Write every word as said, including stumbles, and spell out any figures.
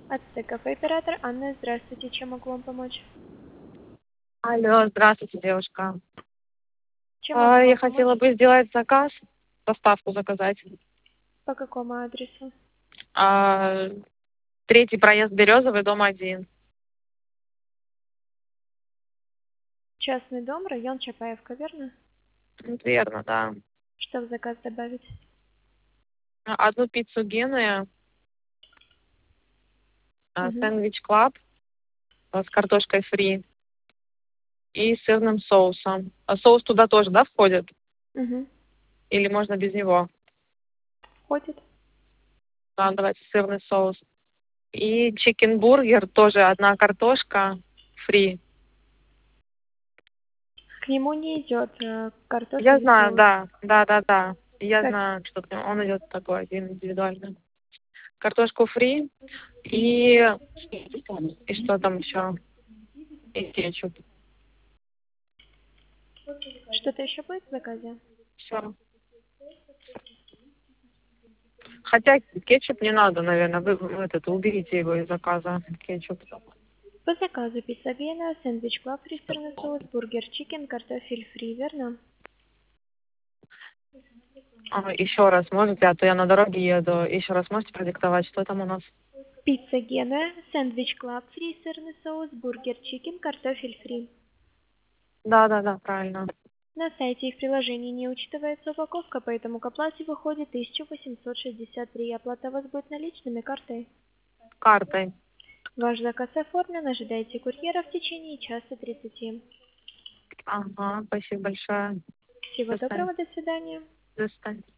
Ацтеков оператор Анна, здравствуйте, чем могу вам помочь? Алло, здравствуйте, девушка. Чем могу А, я вам хотела помочь? бы сделать заказ, доставку заказать. По какому адресу? А, третий проезд Березовый, дом один. Частный дом, район Чапаевка, верно? Ну, верно, да. Что в заказ добавить? А, Одну пиццу Гены, а, Угу. сэндвич Клаб а, с картошкой фри и сырным соусом. А соус туда тоже, да, входит? Угу. Или можно без него? Ходит. Да, давайте сырный соус. И чикен-бургер, тоже одна картошка фри. К нему не идет э, Я картофель и знаю, соус. да, да, да, да. Я Как? знаю, что он идет такой один индивидуальный. Картошку фри и, и что там еще? И кетчуп. Что-то еще будет в заказе? Все. Хотя кетчуп не надо, наверное. Вы вы этот уберите его из заказа. Кетчуп. По заказу пицца Вена, сэндвич клаб, фристерный соус, бургер чикен, картофель фри, верно? А, еще раз можете, а то я на дороге еду. Еще раз можете продиктовать, что там у нас? Пицца Гена, сэндвич клаб, фри, сырный соус, бургер чикен, картофель фри. Да, да, да, правильно. На сайте их приложений не учитывается упаковка, поэтому к оплате выходит тысяча восемьсот шестьдесят три. Оплата у вас будет наличными картой. Картой. Ваш заказ оформлен, ожидайте курьера в течение часа тридцати. Ага, спасибо большое. Всего До свидания. доброго, до свидания. До свидания.